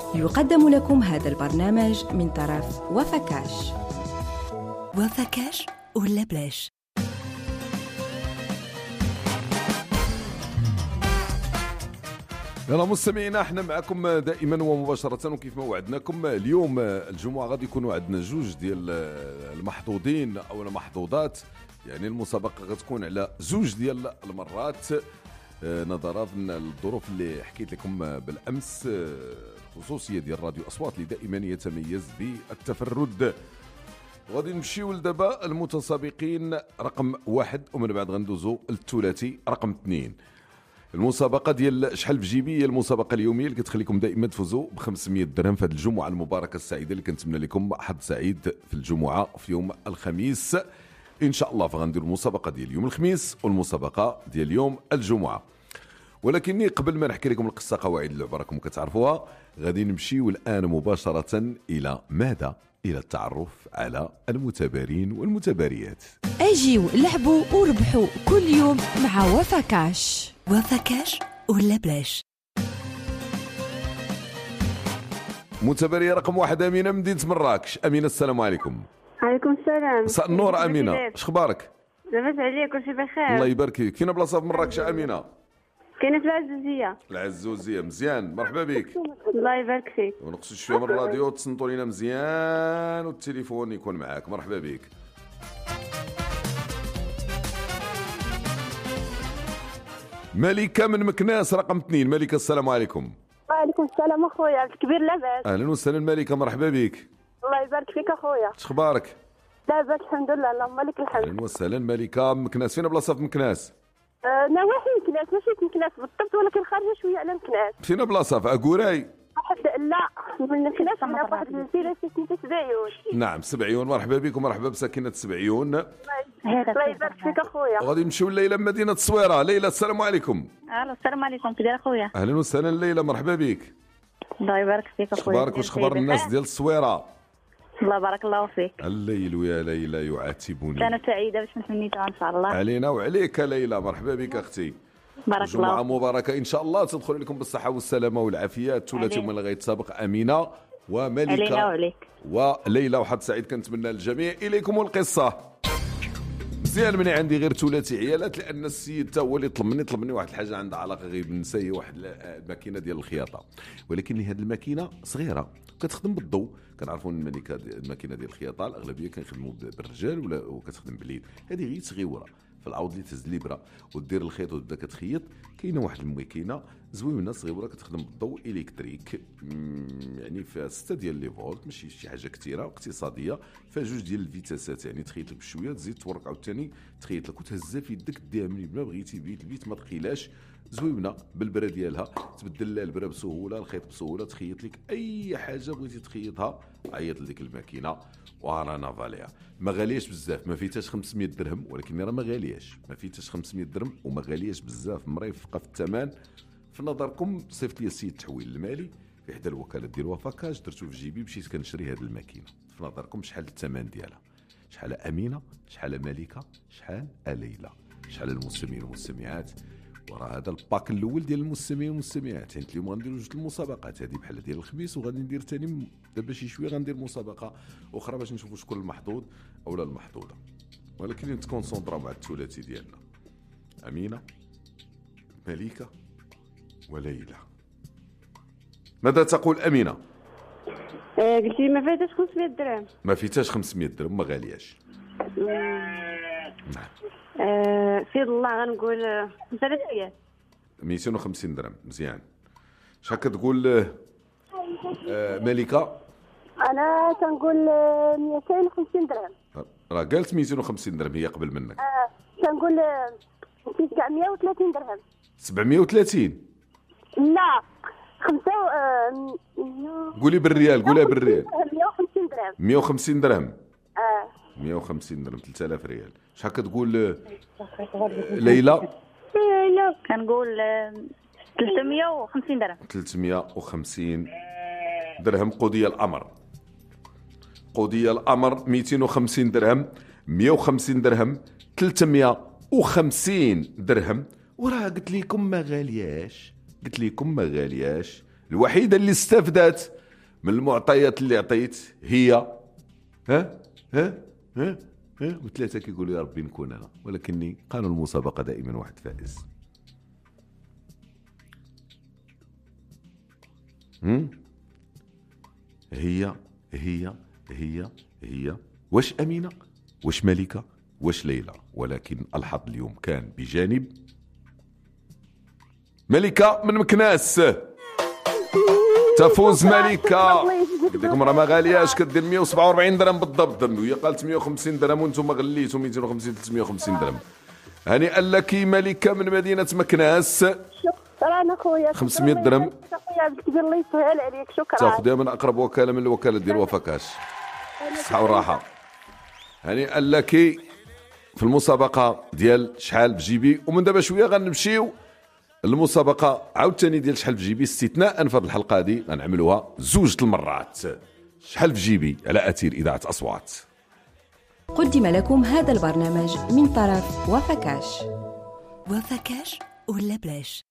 يقدم لكم هذا البرنامج من طرف وفكاش. وفكاش ولا بلاش؟ يلا مستمعينا، احنا معكم دائما ومباشرة، وكيف ما وعدناكم اليوم الجمعة غادي يكونوا عندنا جوج ديال المحظوظين او المحظوظات. يعني المسابقة غتكون على جوج ديال المرات نظرا للظروف اللي حكيت لكم بالامس، الخصوصية ديال راديو اصوات اللي دائما يتميز بالتفرد. غادي نمشيو لدابا المتسابقين رقم 1 ومن بعد غندوزو الثلاثي رقم 2. المسابقة ديال شحال في جيبي هي المسابقة اليومية اللي كتخليكم دائما تفوزوا ب 500 درهم في هذه الجمعة المباركة السعيدة اللي كنتمنى لكم حظ سعيد في الجمعة في يوم الخميس إن شاء الله. فغندير المسابقة ديال يوم الخميس والمسابقة ديال يوم الجمعة. ولكني قبل ما نحكي لكم القصة قواعد اللعبة راكم كتعرفوها، غادي نمشيو الآن مباشرة إلى ماذا؟ إلى التعرف على المتبارين والمتباريات. أجيو لعبوا وربحوا كل يوم مع وفكاش. وفكاش ولا بلاش؟ متبارية رقم 1 أمينة من مدينة مراكش. أمينة السلام عليكم. عليكم السلام. مساء النور أمينة، شخبارك؟ لاباس عليك؟ كلشي بخير؟ الله يبارك فيك. فينا بلاصة في مراكش أمينة؟ كاينه في العزوزية. العزوزية، مزيان، مرحبا بك. الله يبارك فيك. ونقصوا شويه من الراديو تصنتوا لينا مزيان والتليفون يكون معاك. مرحبا بك. ملكة من مكناس رقم 2. ملكة السلام عليكم. وعليكم السلام اخويا عبد الكبير. لاباس؟ اهلا وسهلا ملكة، مرحبا بك. الله يبارك فيك اخويا. شخبارك؟ لاباس الحمد لله، اللهم لك الحمد. اهلا وسهلا ملكة من مكناس. فينا بلاصة في مكناس؟ نواحي مكناس، ماشي في مكناس بالضبط ولكن خارجه شويه على مكناس. فينا بلاصة في أقوراي؟ لا من مكناس، من واحد الجزيره ساكنه سبعيون. نعم سبعيون، مرحبا بك ومرحبا بساكنة سبعيون. الله يبارك فيك اخويا. غادي نمشيو ليلى من مدينة الصويرة. ليلى السلام عليكم. السلام عليكم، كي داير اخويا؟ اهلا وسهلا ليلى، مرحبا بك. الله يبارك فيك اخويا. اخبارك واش اخبار الناس ديال الصويرة؟ الله بارك الله فيك. الليل ويا ليلى يعاتبني. انا سعيده باش نتمنيتها ان شاء الله علينا وعليك ليلى. مرحبا بك اختي. بارك الله. جمعة مباركة ان شاء الله، تدخل لكم بالصحة والسلامة والعافية. الثلاثي من اللي غيتسابق أمينة وملكة علينا وعليك وليلى، وحد سعيد كنتمنى للجميع. اليكم القصة. مزيان مني عندي غير ثلاثي عيالات، لان السيد تا هو اللي طلب مني واحد الحاجه عندها علاقه غير بالنساء، هي واحد الماكينه ديال الخياطه، ولكن هذه الماكينه صغيره كتخدم بالضوء. كنعرفوا ان الماكينه ديال الخياطه الاغلبيه كنخدموا بالرجال وكتخدم باليد. هذه غير صغيره في العوض اللي تهز الابره ودير الخيط وتبدا كتخيط. كاينه واحد الماكينه زوينه صغيره كتخدم بالضوء الكتريك، يعني فيها 6 ديال لي فولت، ماشي شي حاجه كثيره، اقتصاديه، فيها 2 ديال الفيتاسات، يعني تخيط لك بشويه تزيد تورك عاوتاني تخيط لك وتهزها في يدك ديها منين ما بغيتي. البيت ما ثقيلاش، زوينه بالبره ديالها، تبدل لها البره بسهوله، الخيط بسهوله، تخيط لك اي حاجه بغيتي تخيطها. عيط لديك الماكينه ورانا فاليها. ما غالياش بزاف، ما فيتاش 500 درهم، ولكن راه ما غالياش، ما فيتاش 500 درهم وما غالياش بزاف، مريفقه في الثمن. في نظركم صيفط لي السيد التحويل المالي في احدى الوكالات ديال وفكاش، درتو في جيبي مشيت كنشري هذه الماكينه. في نظركم شحال الثمن ديالها؟ شحال امينه؟ شحال ملكه؟ شحال ليلى؟ شحال المستمعين والمستمعات؟ وراه هذا الباك الاول ديال المستمعين والمستمعات. يعني اليوم غنديروا جوج المسابقات، هذه بحال ديال الخميس، وغادي ندير ثاني دابا شي شويه غندير مسابقه اخرى باش نشوفوا شكون المحظوظ او لا المحظوظه. ولكن نتكونسونطراو مع الثلاثي ديالنا، امينه، ملكه وليلى. ماذا تقول امينه؟ قلت لي ما فاتش 500 درهم. ما فيتاش 500 درهم، ما غالياش. نعم. في الله غنقول 3 250 درهم. مزيان. شحال كتقول ملكه؟ انا تنقول 250 درهم. راه قالت 250 درهم هي قبل منك. تنقول 730 درهم. 730؟ لا 5 قولي بالريال، قولها بالريال. 150 درهم. 150 درهم. 150 درهم 3000 ريال. شحال كتقول ليلى؟ كنقول 350 درهم. 350 درهم. قضي الامر. قضي الامر. 250 درهم، 150 درهم، 350 درهم. وراه قلت لكم ما غالياش، قلت لكم ما غالياش. الوحيده اللي استفدت من المعطيات اللي عطيت هي ها وثلاثة كيقولوا يا ربي نكون أنا، ولكني قانون المسابقة دائما واحد فائز. هي واش أمينة، واش ملكة، واش ليلى؟ ولكن الحظ اليوم كان بجانب ملكة من مكناس. تفوز ملكة. قلت لكم راه ما غالياش، كدير 147 درهم بالضبط، وهي قالت 150 درهم وانتم غليتوا 250 350 درهم. هنيئا لك ملكة من مدينة مكناس. شكرا اخويا. 500 درهم. اخويا كبير الله يسهل عليك. شكرا. تاخذيها من اقرب وكالة من الوكالة ديال وفاكاش. الصحة والراحة. هنيئا لك في المسابقة ديال شحال بجيبي. ومن دابا شوية غنمشيو المسابقة عاوتاني ديال شحال في جيبي، استثناء في الحلقة هذه غنعملوها 2 المرات. شحال في جيبي على أثير إذاعة أصوات. قدم لكم هذا البرنامج من طرف وفاكاش. وفاكاش ولا بلاش؟